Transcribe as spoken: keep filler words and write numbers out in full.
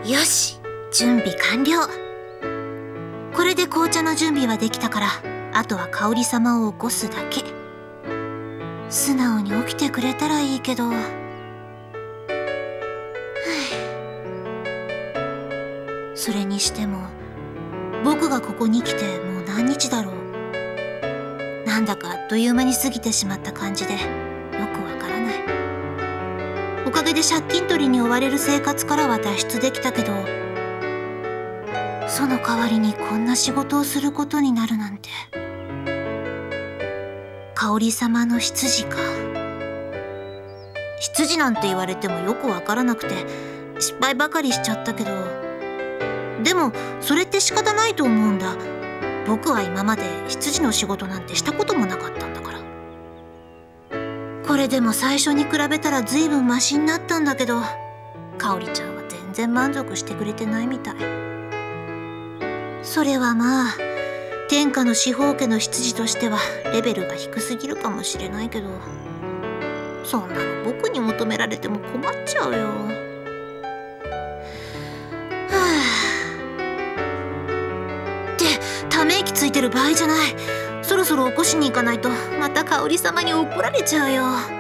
よし、準備完了。これで紅茶の準備はできたから、あとは香織様を起こすだけ。素直に起きてくれたらいいけど。それにしても僕がここに来てもう何日だろう。なんだかあっという間に過ぎてしまった感じでよくわからない。おかげで借金取りに追われる生活からは脱出できたけど、その代わりにこんな仕事をすることになるなんて。香織様の執事か。執事なんて言われてもよくわからなくて失敗ばかりしちゃったけど、でもそれって仕方ないと思うんだ。僕は今まで執事の仕事なんてしたこともなかったんだから。これでも最初に比べたら随分マシになったんだけど、香織ちゃんは全然満足してくれてないみたい。それはまあ天下の司法家の執事としてはレベルが低すぎるかもしれないけど、そんなの僕に求められても困っちゃうよ。ため息ついてる場合じゃない。そろそろ起こしに行かないとまた香織様に怒られちゃうよ。